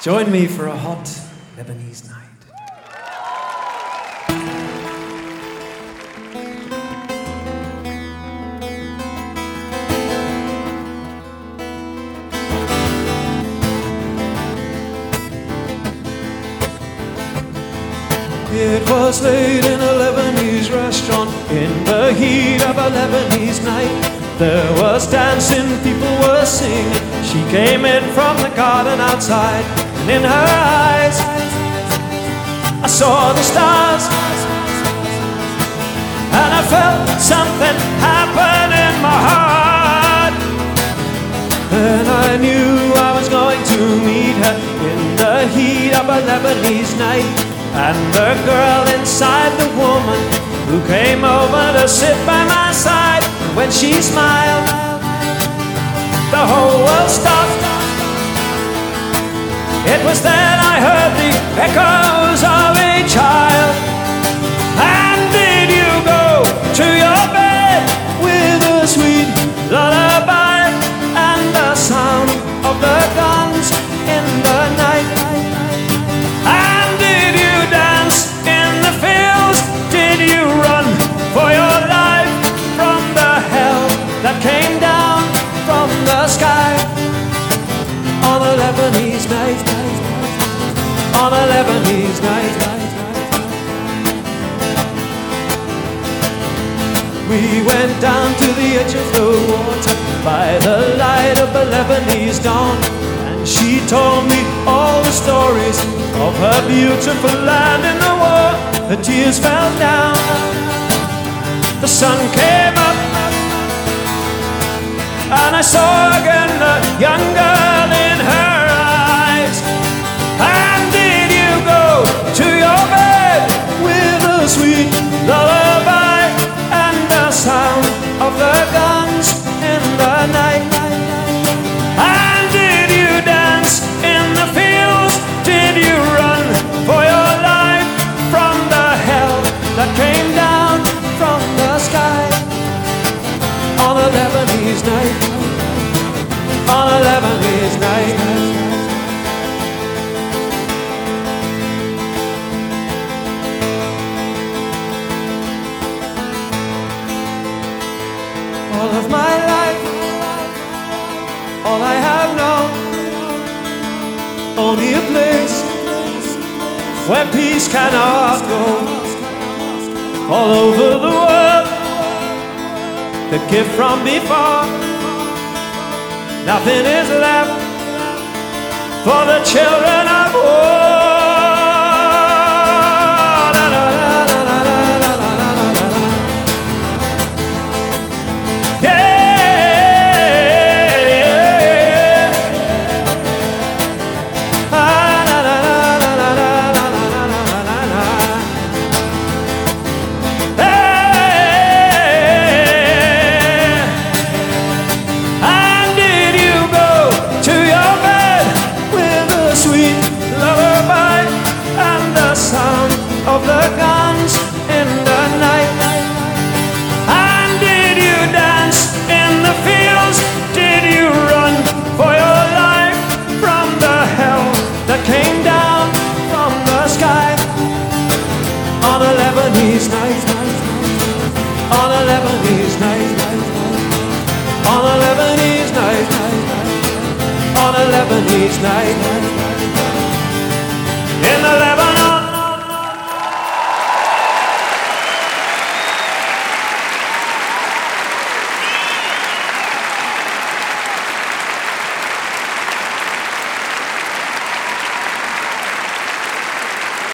Join me for a hot Lebanese night. It was late in a Lebanese restaurant in the heat of a Lebanese night. There was dancing, people were singing. She came in from the garden outside, and in her eyes I saw the stars, and I felt something happen in my heart. And I knew I was going to meet her in the heat of a Lebanese night. And the girl inside, the woman who came over to sit by my side, when she smiled, the whole world stopped. It was then I heard the echoes of a child. And did you go to your bed with a sweet lullaby and the sound of the guns in the night? And did you dance in the fields? Did you run for your life from the hell that came down from the sky? On a Lebanese night, on a Lebanese night, we went down to the edge of the water by the light of the Lebanese dawn. And she told me all the stories of her beautiful land in the war. The tears fell down, the sun came up, and I saw again the young girl in her eyes. And did you go to your bed with a sweet lullaby and the sound of the guns in the night? And did you dance in the fields? Did you run for your life from the hell that came down from the sky? On a Lebanese night, on a Lebanese night. All of my life, all I have known, only a place where peace cannot go. All over the world, the gift from before, nothing is left for the children of war. Of the guns in the night. And did you dance in the fields? Did you run for your life from the hell that came down from the sky? On a Lebanese night, on a Lebanese night, on a Lebanese night, on a Lebanese night.